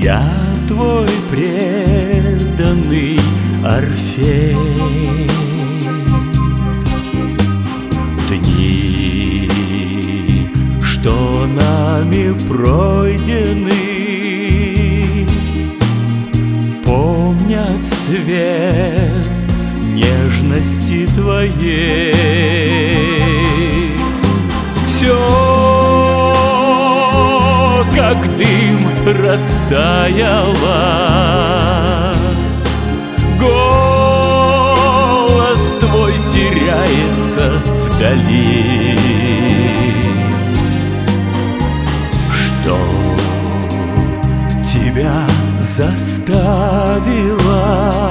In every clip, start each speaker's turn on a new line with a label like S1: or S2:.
S1: Я твой преданный Орфей. Дни, что нами пройдены, помнят цвет нежности твоей. Все, как дым, растаяло, голос твой теряется вдали. Что тебя заставило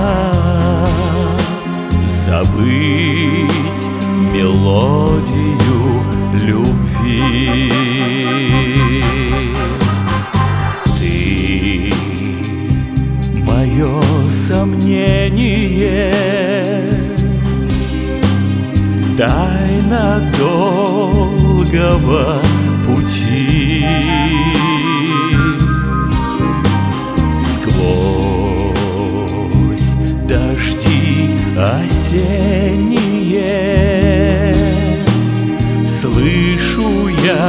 S1: забыть мелодию любви? Ты мое сомнение, тайна долгого пути. Сквозь дожди осенние слышу я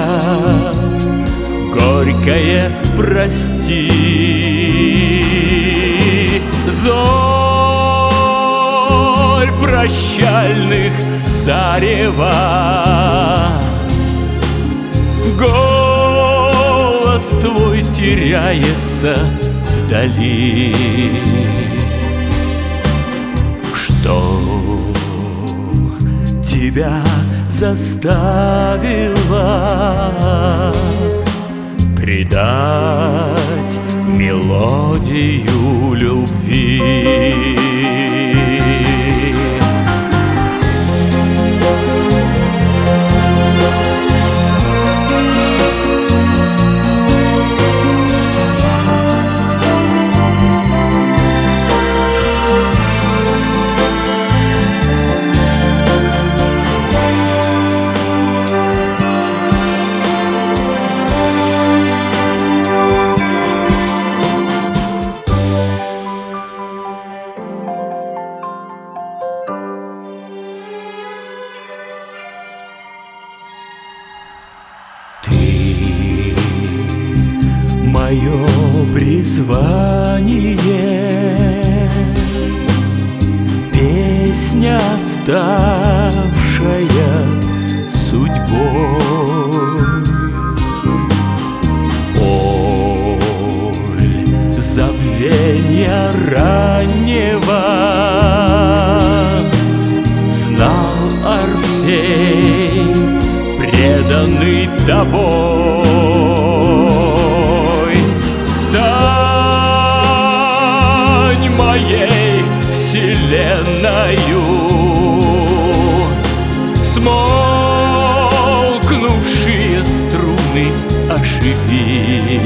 S1: горькое прости. Зорь прощальных зарева, голос твой теряется вдали. Что тебя заставило предать мелодию любви? Мое призвание, песня, ставшая судьбой. Боль забвенья раннего знал Орфей, преданный тобой. Стань моей вселенною, смолкнувшие струны оживи.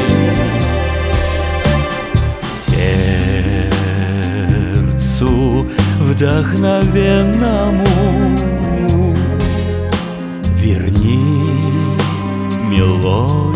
S1: Сердцу вдохновенному верни мелодию